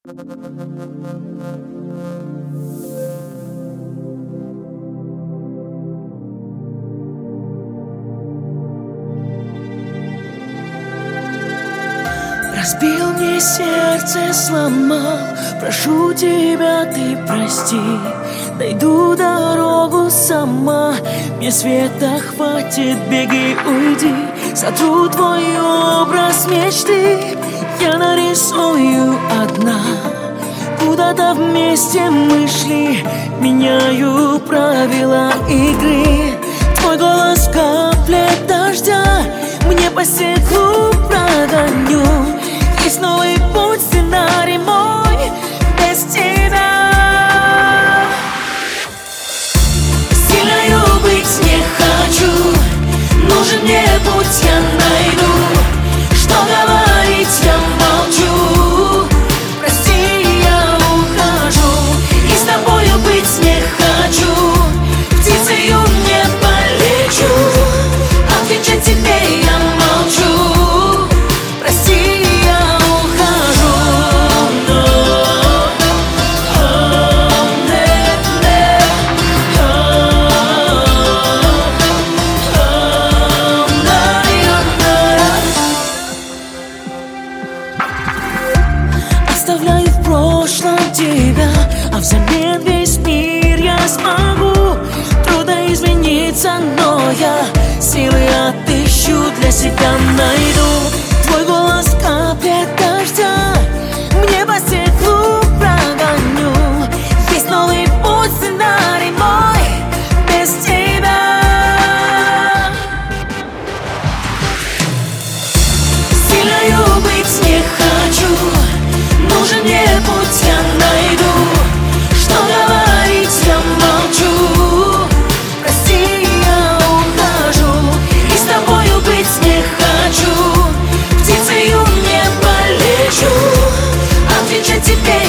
Разбил мне сердце, сломал. Прошу тебя, ты прости. Найду дорогу сама. Мне света хватит, беги, уйди. Сотру твой образ мечты. Я нарисую одна. Куда-то вместе мы шли. Меняю правила игры. Твой голос в капле дождя. Мне по стеклу прогоню. Есть новый путь, сценарий мой без тебя. Сильною быть не хочу. Нужен мне путь, я найду. Что говорить, я молчу. Прости, я ухожу. И с тобою быть не хочу. Птицею не полечу. Отвечать тебе я молчу. Прости, я ухожу. Оставляю в прошлом тебя, а взамен весь мир я смогу. Трудно измениться, но я силы отыщу, для себя найду. Твой голос в капле дождя. Мне по стеклу прогоню. Есть новый путь, сценарий мой без тебя. Сильною быть не хочу. Нужен мне путь, я найду. Что говорить, я молчу. Прости, я ухожу. И с тобою быть не хочу. Птицею не полечу. Отвечать тебе